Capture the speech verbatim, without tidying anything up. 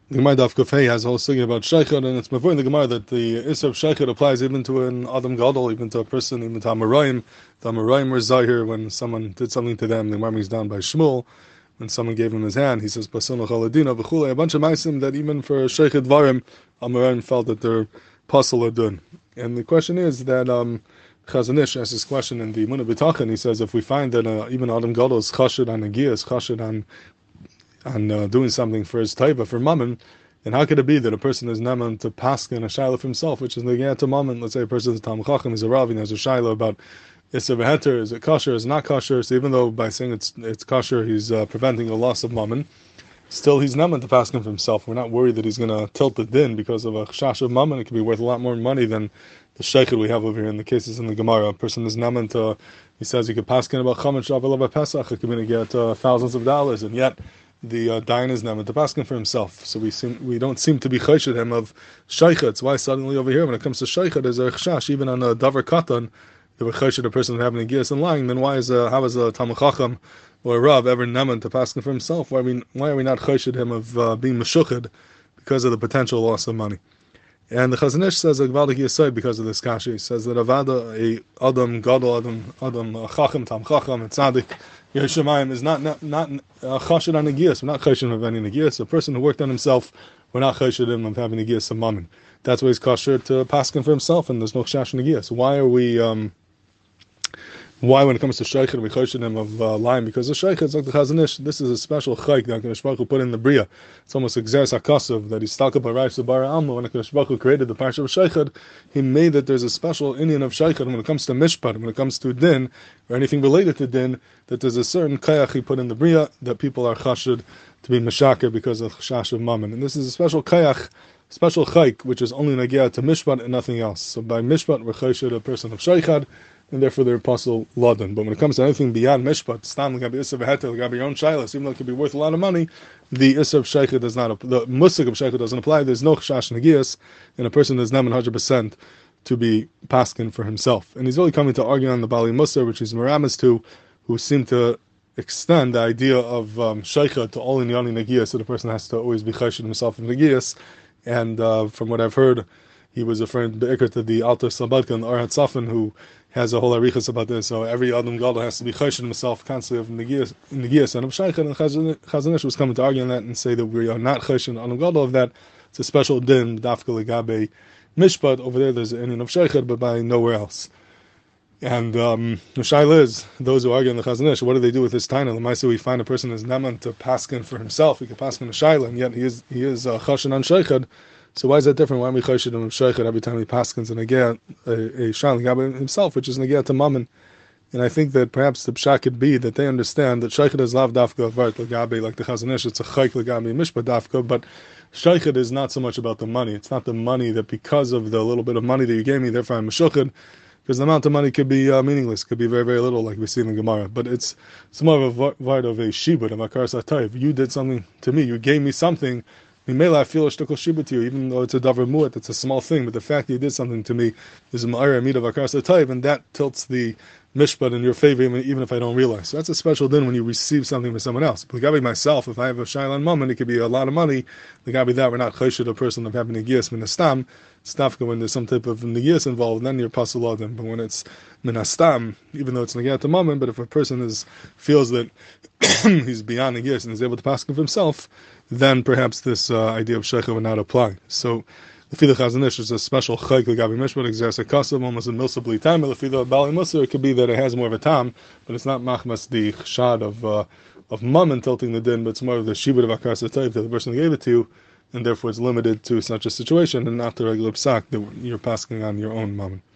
The Gemara Daf Kufay has a whole sugya about shaykhut, and it's before in the Gemara that the issue of shaykhut applies even to an Adam Gadol, even to a person, even to Amoraim. The Amoraim were zahir when someone did something to them. The Gemara is down by Shmuel. When someone gave him his hand, he says, Pasul Chaladina, v'chulei, a bunch of maisim that even for shaykhut varim, Amoraim felt that they're pasul adun. And the question is that um, Chazon Ish asks this question in the Munah B'tachan. He says, if we find that uh, even Adam Gadol is chashid on Nagia, is chashid on on uh, doing something for his taiva, for mammon, then how could it be that a person is naman to paskin a shaila for himself, which is the to mammon? Let's say a person is a Talmid Chacham, he's a Rav, and has a shaila about is it heter, is it kosher, is it not kosher? So even though by saying it's it's kosher, he's uh, preventing the loss of mammon, still he's naman to paskin for himself. We're not worried that he's going to tilt the din because of a chash of mammon. It could be worth a lot more money than the shaykhut we have over here in the cases in the Gemara. A person is naman to, he says he could paskin about chametz shavel of Pesach, it could be to get uh, thousands of dollars, and yet the uh, dayan is naman to paskin for himself. So we seem we don't seem to be chayshid him of shaykhut. Why suddenly over here when it comes to shaykhut there's a chash even on a davar katan, if we're chayshid a person having a giyas and lying, then why is a, how is a Talmid Chacham or a Rav ever naman to paskin for himself? Why are we why are we not chayshid him of uh, being meshuchad because of the potential loss of money? And the Chazon Ish says a gvaldik yesod because of this kasha. He says that avada a adam gadol adam adam a chacham tam chacham a tzaddik Yerushalayim is not not not uh, chashid on negiyas. We're not chashid of any negiyas. A person who worked on himself, we're not chashid him of having negiyas of mammon. That's why he's kosher to paskin for himself, and there's no chash negiyas. Why are we? Um, Why, when it comes to shaykhut, we choshen him of uh, lying? Because the shaykhut is like the Chazon Ish. This is a special chayk that HaKadosh Baruch Hu put in the bria. It's almost exeres hakasav that he's stuck up a rice of bara alma. When HaKadosh Baruch Hu created the parsha of shaykhut, he made that there's a special Indian of shaykhut when it comes to mishpat, when it comes to din or anything related to din, that there's a certain kayach he put in the bria that people are chashid to be mashakir because of chash of mammon. And this is a special kayach, special chayk, which is only nagia to mishpat and nothing else. So by mishpat we're chayshid a person of shaykhut, and therefore they're apostle ladan. But when it comes to anything beyond mishpat, stam l'gabi isser v'heter l'gabi your own shilas, even though it could be worth a lot of money, the isser of shaykhut does not, the musik of shaykhut doesn't apply. There's no chash negiyas, and a person is not one hundred percent to be paskin for himself. And he's really coming to argue on the Bali Musar, which is meramis to, who seem to extend the idea of um, shaykhut to all in yoni negiyas, so the person has to always be chayshid himself in negiyas. And uh, from what I've heard, he was referring to the Alter Slabadka and the Arhat Safin, who has a whole arichas about this. So every Adam Gadol has to be chayshid himself constantly of negiyas and of shaykhut. And Chazon Ish was coming to argue on that and say that we are not chayshid Adam Gadol of that. It's a special din dafka legabe mishpat. Over there, there's an Indian of shaykhut, but by nowhere else. And um, the shaila is, those who argue in the Chazon Ish, what do they do with this taina? L'maisa, we find a person is naman to paskin for himself. He can paskin a shaila, and yet he is he is uh, chashin on shaykhut. So why is that different? Why are we chayshid him of shaykhut every time he paskins and negea a, a shaila himself, which is negea to mammon? And I think that perhaps the pshat could be that they understand that shaykhut is lav dafka vart legabe, like the Chazon Ish, it's a chayk legabe mishpat dafka, but shaykhut is not so much about the money. It's not the money that because of the little bit of money that you gave me, therefore I'm meshuchad. Because the amount of money could be uh, meaningless, could be very, very little, like we see in the Gemara. But it's it's more of a vart of a shibud, of a karas. You did something to me, you gave me something. Mimela, I feel a shtukal shibud to you, even though it's a davar mu'at, it's a small thing. But the fact that you did something to me is a ma'ara amid of a karas, and that tilts the mishpat in your favor, even, even if I don't realize. So that's a special din when you receive something from someone else. But Gabi myself, if I have a shaylan moment, it could be a lot of money. The Gabi that we're not chayshid a person of having a giyas minastam. Stafka when there's some type of negiyas involved, then you're pasul ladan. But when it's minastam, even though it's negiyat to mammon, but if a person is feels that he's beyond negiyas and is able to pass for himself, then perhaps this uh, idea of shaykhut would not apply. So the Fida Chazon Ish is a special chayk legabi mishpat exeres hakasav, almost a milsa bli time. The Fida Bali Musar, it could be that it has more of a tam, but it's not machmas the chshad of uh, of mammon tilting the din, but it's more of the shibud of akaras that the person who gave it to you, and therefore it's limited to such a situation and not the regular psak that you're passing on your own mammon.